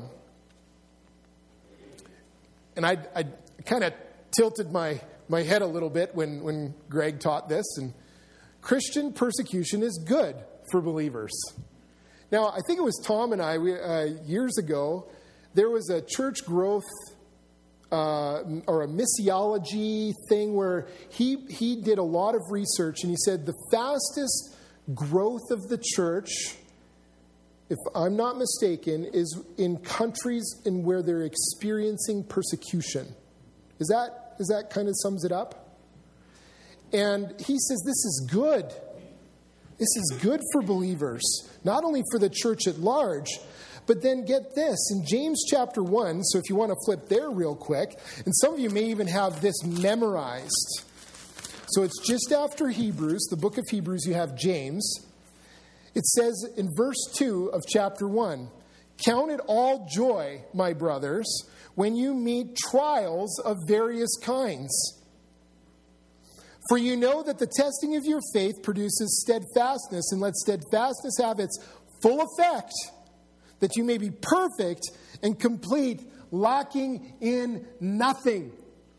And I, I kind of tilted my, my head a little bit when, when Greg taught this. And Christian persecution is good for believers. Now, I think it was Tom and I, we, uh, years ago, there was a church growth uh, or a missiology thing where he, he did a lot of research, and he said the fastest growth of the church, if I'm not mistaken, is in countries in where they're experiencing persecution. Is that, is that kind of sums it up? And he says this is good. This is good for believers, not only for the church at large, but then get this, in James chapter one, so if you want to flip there real quick, and some of you may even have this memorized. So it's just after Hebrews, the book of Hebrews, you have James. It says in verse two of chapter one, "Count it all joy, my brothers, when you meet trials of various kinds. For you know that the testing of your faith produces steadfastness, and let steadfastness have its full effect, that you may be perfect and complete, lacking in nothing.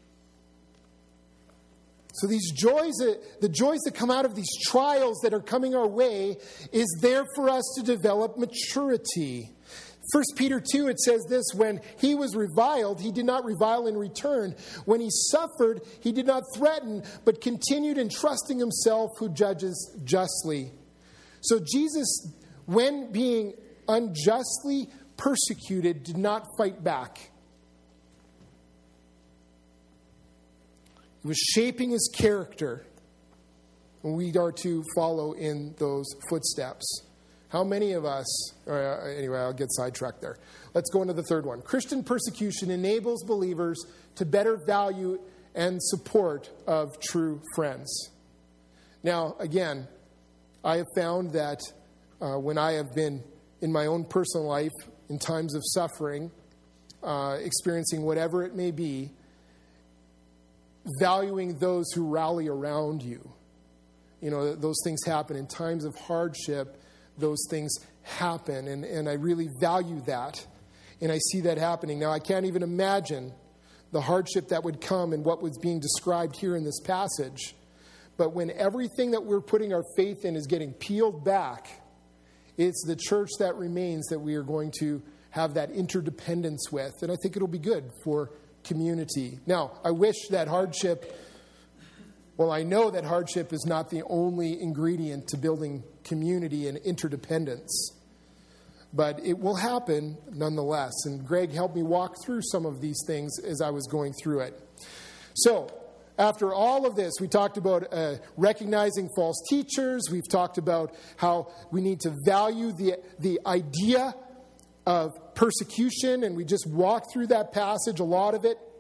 So these joys, that, the joys that come out of these trials that are coming our way, is there for us to develop maturity. First Peter two, it says this: when he was reviled, he did not revile in return. When he suffered, he did not threaten, but continued entrusting himself who judges justly. So Jesus, when being unjustly persecuted, did not fight back. He was shaping his character, and we are to follow in those footsteps. How many of us, uh, anyway, I'll get sidetracked there. Let's go into the third one. Christian persecution enables believers to better value and support of true friends. Now, again, I have found that uh, when I have been in my own personal life, in times of suffering, uh, experiencing whatever it may be, valuing those who rally around you. You know, those things happen in times of hardship. Those things happen, and, and I really value that, and I see that happening. Now, I can't even imagine the hardship that would come and what was being described here in this passage, but when everything that we're putting our faith in is getting peeled back, it's the church that remains that we are going to have that interdependence with, and I think it'll be good for community. Now, I wish that hardship... Well, I know that hardship is not the only ingredient to building community and interdependence, but it will happen nonetheless. And Greg helped me walk through some of these things as I was going through it. So, after all of this, we talked about uh, recognizing false teachers. We've talked about how we need to value the, the idea of persecution, and we just walked through that passage, a lot of it.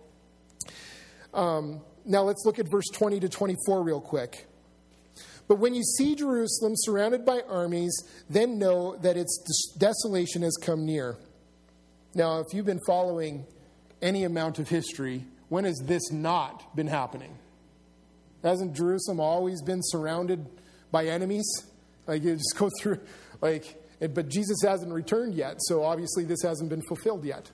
Um... Now let's look at verse twenty to twenty-four real quick. But when you see Jerusalem surrounded by armies, then know that its desolation has come near. Now, if you've been following any amount of history, when has this not been happening? Hasn't Jerusalem always been surrounded by enemies? Like, you just go through, like, but Jesus hasn't returned yet, so obviously this hasn't been fulfilled yet.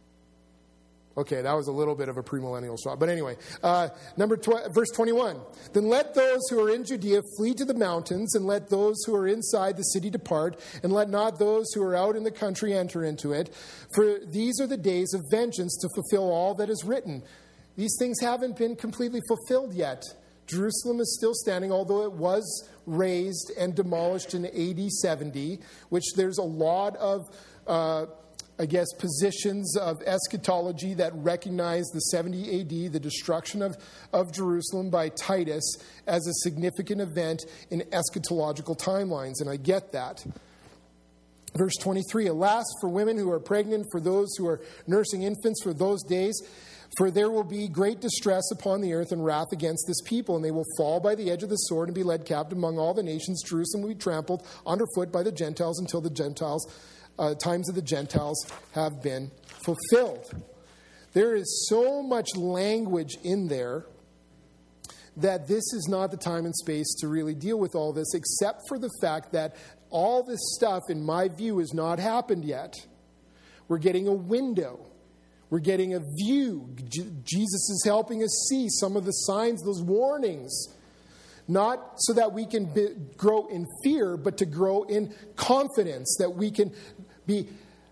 Okay, that was a little bit of a premillennial shot. But anyway, uh, number tw- verse twenty-one. Then let those who are in Judea flee to the mountains, and let those who are inside the city depart, and let not those who are out in the country enter into it. For these are the days of vengeance to fulfill all that is written. These things haven't been completely fulfilled yet. Jerusalem is still standing, although it was razed and demolished in A D seventy, which there's a lot of... Uh, I guess, positions of eschatology that recognize the seventy A D, the destruction of, of Jerusalem by Titus, as a significant event in eschatological timelines, and I get that. Verse twenty-three, alas, for women who are pregnant, for those who are nursing infants, for those days, for there will be great distress upon the earth and wrath against this people, and they will fall by the edge of the sword and be led captive among all the nations. Jerusalem will be trampled underfoot by the Gentiles until the Gentiles Uh, times of the Gentiles have been fulfilled. There is so much language in there that this is not the time and space to really deal with all this, except for the fact that all this stuff, in my view, has not happened yet. We're getting a window. We're getting a view. J- Jesus is helping us see some of the signs, those warnings. Not so that we can be, grow in fear, but to grow in confidence, that we can be,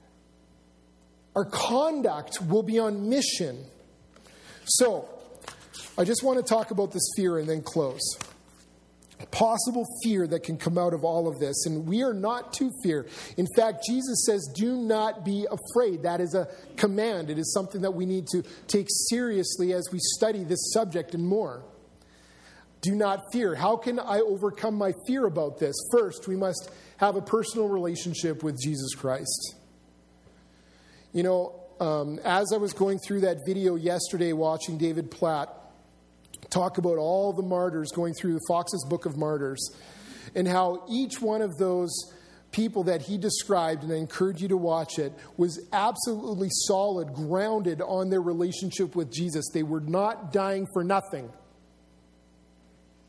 our conduct will be on mission. So, I just want to talk about this fear and then close. Possible fear that can come out of all of this, and we are not to fear. In fact, Jesus says, do not be afraid. That is a command. It is something that we need to take seriously as we study this subject and more. Do not fear. How can I overcome my fear about this? First, we must have a personal relationship with Jesus Christ. You know, um, as I was going through that video yesterday, watching David Platt talk about all the martyrs going through Fox's Book of Martyrs, and how each one of those people that he described, and I encourage you to watch it, was absolutely solid, grounded on their relationship with Jesus. They were not dying for nothing.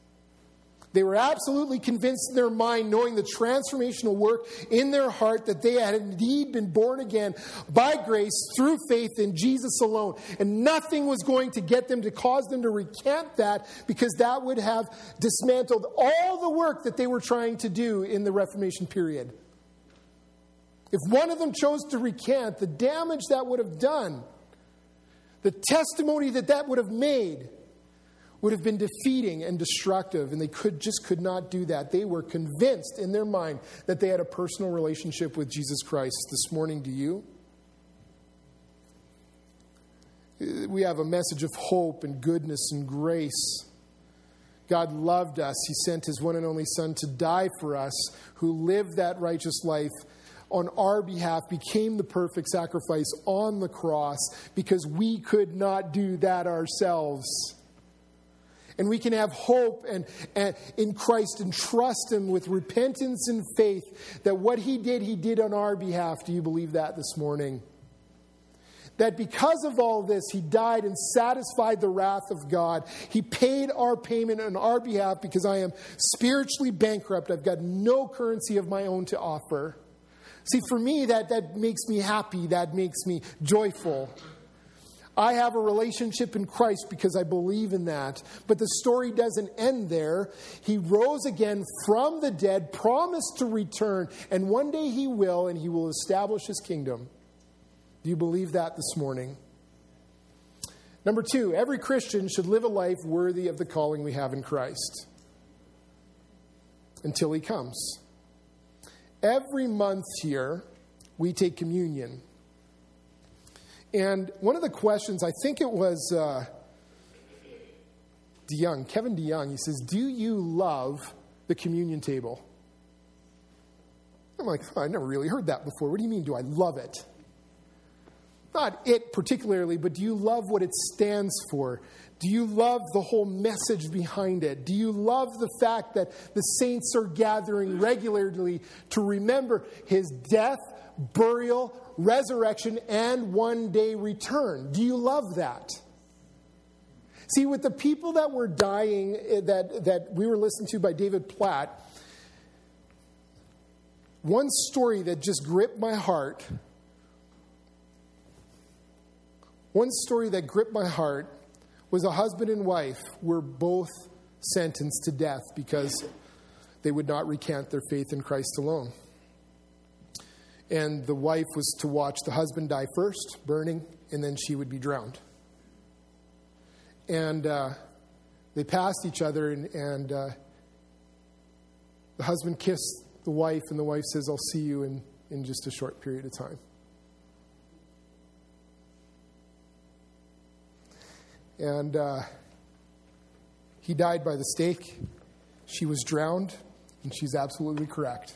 They were absolutely convinced in their mind, knowing the transformational work in their heart, that they had indeed been born again by grace through faith in Jesus alone. And nothing was going to get them to cause them to recant that, because that would have dismantled all the work that they were trying to do in the Reformation period. If one of them chose to recant, the damage that would have done, the testimony that that would have made, would have been defeating and destructive, and they could just could not do that. They were convinced in their mind that they had a personal relationship with Jesus Christ. This morning, do you? We have a message of hope and goodness and grace. God loved us. He sent His one and only Son to die for us, who lived that righteous life on our behalf, became the perfect sacrifice on the cross, because we could not do that ourselves. And we can have hope and, and in Christ and trust Him with repentance and faith that what He did, He did on our behalf. Do you believe that this morning? That because of all this, He died and satisfied the wrath of God. He paid our payment on our behalf, because I am spiritually bankrupt. I've got no currency of my own to offer. See, for me, that, that makes me happy. That makes me joyful. I have a relationship in Christ because I believe in that. But the story doesn't end there. He rose again from the dead, promised to return, and one day He will, and He will establish His kingdom. Do you believe that this morning? Number two, every Christian should live a life worthy of the calling we have in Christ until He comes. Every month here, we take communion. And one of the questions, I think it was uh, DeYoung, Kevin DeYoung, he says, do you love the communion table? I'm like, oh, I never really heard that before. What do you mean, do I love it? Not it particularly, but do you love what it stands for? Do you love the whole message behind it? Do you love the fact that the saints are gathering regularly to remember His death, burial, resurrection, and one day return? Do you love that? See, with the people that were dying, that, that we were listening to by David Platt, one story that just gripped my heart, one story that gripped my heart was a husband and wife were both sentenced to death because they would not recant their faith in Christ alone. And the wife was to watch the husband die first, burning, and then she would be drowned. And uh, they passed each other, and, and uh, the husband kissed the wife, and the wife says, I'll see you in, in just a short period of time. And uh, he died by the stake. She was drowned, and she's absolutely correct.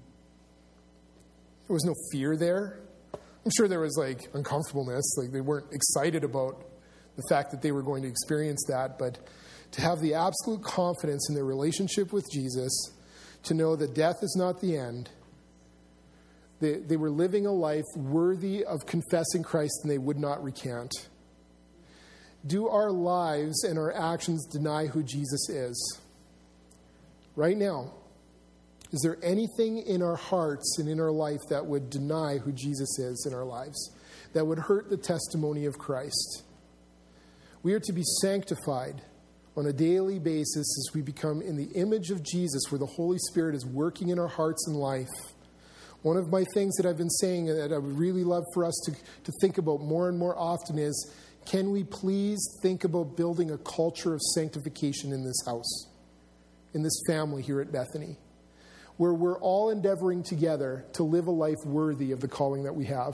There was no fear there. I'm sure there was like uncomfortableness, like they weren't excited about the fact that they were going to experience that, but to have the absolute confidence in their relationship with Jesus, to know that death is not the end. They, they were living a life worthy of confessing Christ, and they would not recant. Do our lives and our actions deny who Jesus is? Right now, is there anything in our hearts and in our life that would deny who Jesus is in our lives, that would hurt the testimony of Christ? We are to be sanctified on a daily basis as we become in the image of Jesus, where the Holy Spirit is working in our hearts and life. One of my things that I've been saying that I would really love for us to, to think about more and more often is, can we please think about building a culture of sanctification in this house, in this family here at Bethany, where we're all endeavoring together to live a life worthy of the calling that we have,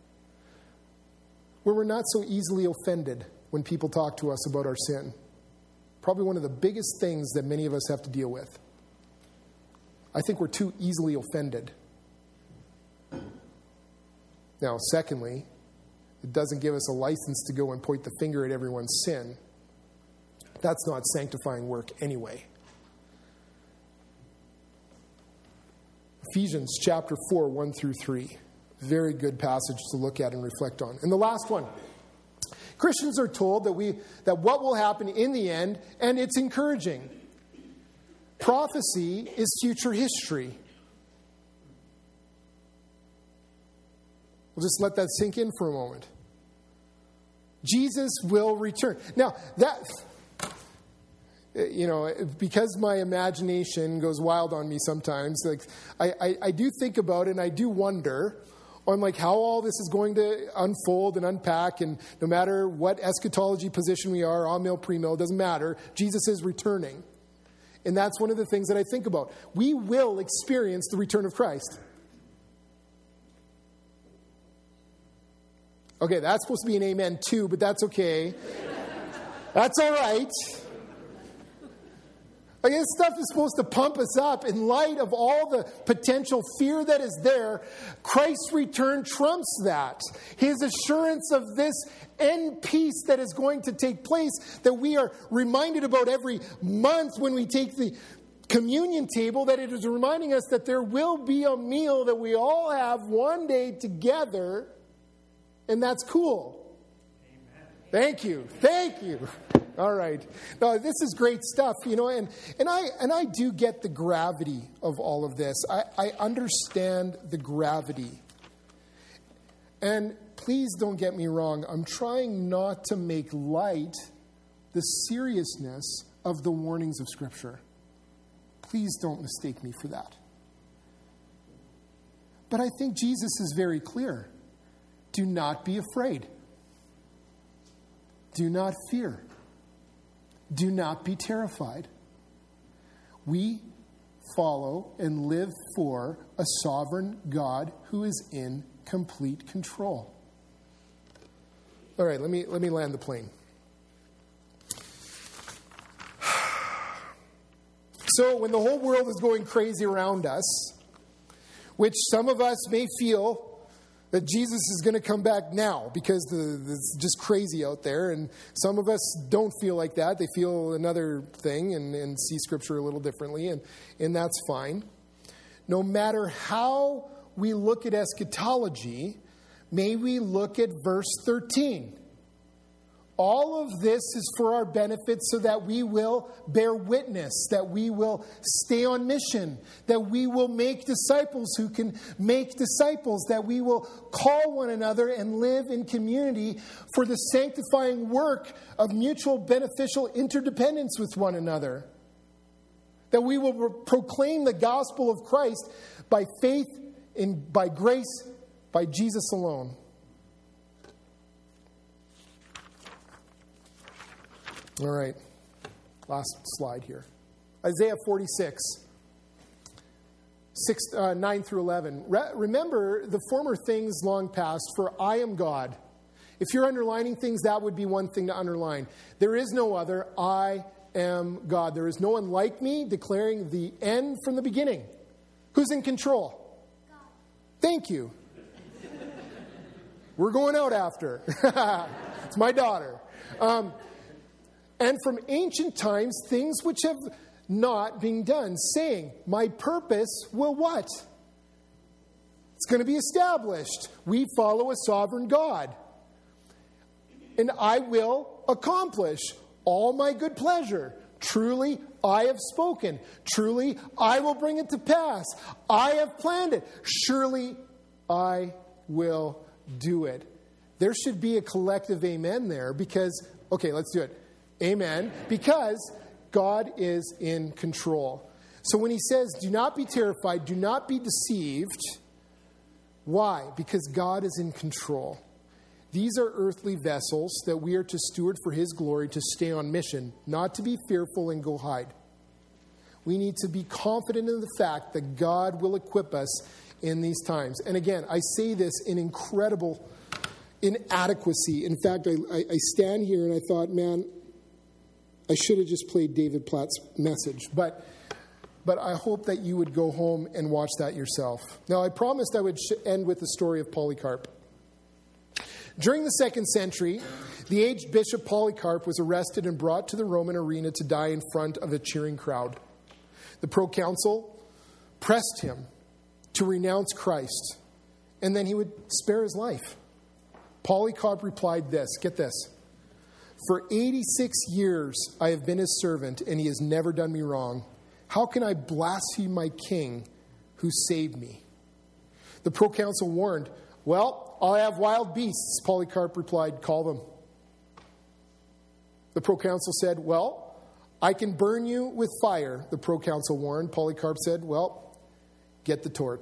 where we're not so easily offended when people talk to us about our sin. Probably one of the biggest things that many of us have to deal with. I think we're too easily offended. Now, secondly, it doesn't give us a license to go and point the finger at everyone's sin. That's not sanctifying work anyway. Ephesians chapter four, one through three. Very good passage to look at and reflect on. And the last one. Christians are told that we that what will happen in the end, and it's encouraging. prophecy is future history. We'll just let that sink in for a moment. Jesus will return. Now, that, you know, because my imagination goes wild on me sometimes, like I, I, I do think about it and I do wonder on like how all this is going to unfold and unpack, and no matter what eschatology position we are, on-mill, pre-mill, it doesn't matter. Jesus is returning. And that's one of the things that I think about. We will experience the return of Christ. Okay, that's supposed to be an amen too, but that's okay. That's all right. Like, this stuff is supposed to pump us up. In light of all the potential fear that is there, Christ's return trumps that. His assurance of this end peace that is going to take place, that we are reminded about every month when we take the communion table, that it is reminding us that there will be a meal that we all have one day together. And that's cool. Amen. Thank you. Thank you. All right. No, this is great stuff, you know, and, and I and I do get the gravity of all of this. I, I understand the gravity. And please don't get me wrong. I'm trying not to make light the seriousness of the warnings of Scripture. Please don't mistake me for that. But I think Jesus is very clear. Do not be afraid. Do not fear. Do not be terrified. We follow and live for a sovereign God who is in complete control. All right, let me let me land the plane. So when the whole world is going crazy around us, which some of us may feel that Jesus is going to come back now because the, it's just crazy out there. And some of us don't feel like that. They feel another thing and, and see Scripture a little differently, and, and that's fine. No matter how we look at eschatology, may we look at verse thirteen. All of this is for our benefit so that we will bear witness, that we will stay on mission, that we will make disciples who can make disciples, that we will call one another and live in community for the sanctifying work of mutual beneficial interdependence with one another, that we will pro- proclaim the gospel of Christ by faith and by grace, by Jesus alone. All right, last slide here. Isaiah forty-six, six, uh, nine through eleven. Re- remember the former things long past, for I am God. If you're underlining things, that would be one thing to underline. There is no other. I am God. There is no one like me, declaring the end from the beginning. Who's in control? God. Thank you. We're going out after. It's my daughter. Um, And from ancient times, things which have not been done, saying, my purpose will what? It's going to be established. We follow a sovereign God. And I will accomplish all my good pleasure. Truly, I have spoken. Truly, I will bring it to pass. I have planned it. Surely, I will do it. There should be a collective amen there because, okay, let's do it. Amen. Because God is in control. So when he says, do not be terrified, do not be deceived. Why? Because God is in control. These are earthly vessels that we are to steward for his glory, to stay on mission, not to be fearful and go hide. We need to be confident in the fact that God will equip us in these times. And again, I say this in incredible inadequacy. In fact, I, I, I stand here and I thought, man, I should have just played David Platt's message, but but I hope that you would go home and watch that yourself. Now, I promised I would sh- end with the story of Polycarp. During the second century, the aged Bishop Polycarp was arrested and brought to the Roman arena to die in front of a cheering crowd. The proconsul pressed him to renounce Christ, and then he would spare his life. Polycarp replied this, get this, for eighty-six years I have been his servant, and he has never done me wrong. How can I blaspheme my king who saved me? The proconsul warned, well, I'll have wild beasts. Polycarp replied, call them. The proconsul said, well, I can burn you with fire. The proconsul warned. Polycarp said, well, get the torch.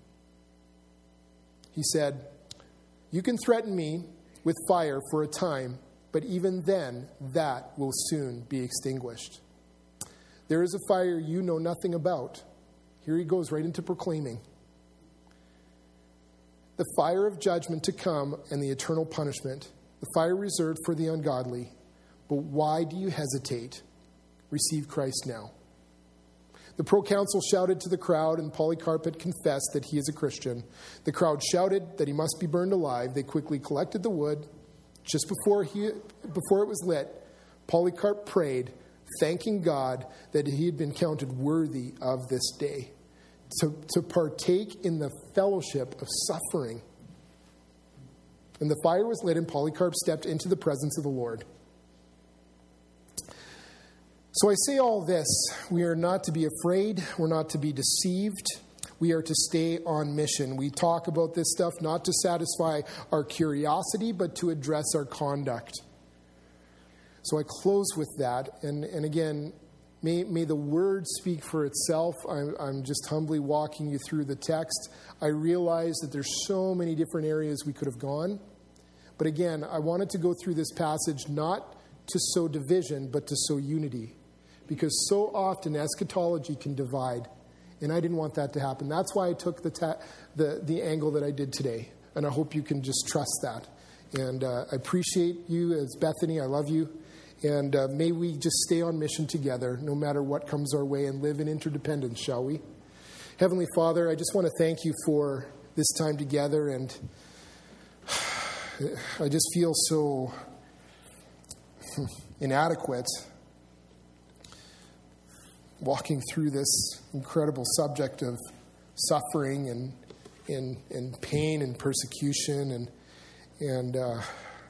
He said, you can threaten me with fire for a time, but even then, that will soon be extinguished. There is a fire you know nothing about. Here he goes right into proclaiming. The fire of judgment to come and the eternal punishment, the fire reserved for the ungodly. But why do you hesitate? Receive Christ now. The proconsul shouted to the crowd, and Polycarp had confessed that he is a Christian. The crowd shouted that he must be burned alive. They quickly collected the wood. Just before he, before it was lit, Polycarp prayed, thanking God that he had been counted worthy of this day, to, to partake in the fellowship of suffering. And the fire was lit, and Polycarp stepped into the presence of the Lord. So I say all this. We are not to be afraid. We're not to be deceived. We are to stay on mission. We talk about this stuff not to satisfy our curiosity, but to address our conduct. So I close with that. And, and again, may, may the word speak for itself. I'm, I'm just humbly walking you through the text. I realize that there's so many different areas we could have gone. But again, I wanted to go through this passage not to sow division, but to sow unity. Because so often eschatology can divide. And I didn't want that to happen. That's why I took the ta- the, the angle that I did today. And I hope you can just trust that. And uh, I appreciate you as Bethany. I love you. And uh, may we just stay on mission together, no matter what comes our way, and live in interdependence, shall we? Heavenly Father, I just want to thank you for this time together. And I just feel so inadequate walking through this incredible subject of suffering and and, and pain and persecution and and uh,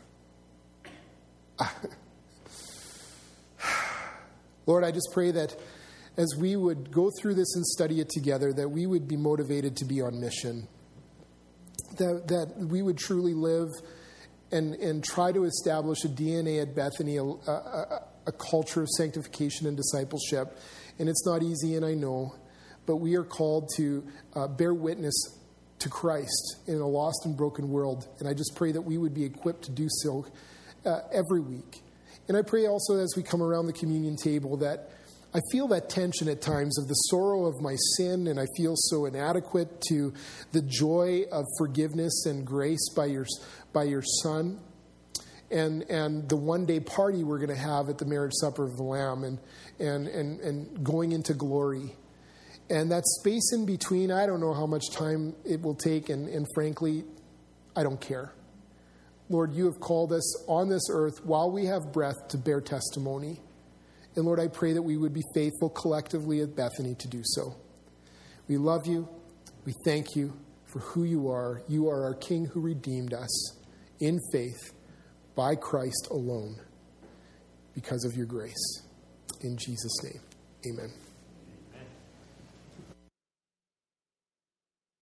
Lord, I just pray that as we would go through this and study it together, that we would be motivated to be on mission, that that we would truly live and and try to establish a D N A at Bethany, a, a, a culture of sanctification and discipleship. And it's not easy, and I know, but we are called to uh, bear witness to Christ in a lost and broken world. And I just pray that we would be equipped to do so uh, every week. And I pray also as we come around the communion table that I feel that tension at times of the sorrow of my sin, and I feel so inadequate to the joy of forgiveness and grace by your by your Son. And and the one-day party we're going to have at the marriage supper of the Lamb, and, and and and going into glory. And that space in between, I don't know how much time it will take, and, and frankly, I don't care. Lord, you have called us on this earth while we have breath to bear testimony. And Lord, I pray that we would be faithful collectively at Bethany to do so. We love you. We thank you for who you are. You are our King who redeemed us in faith, by Christ alone, because of your grace. In Jesus' name, amen.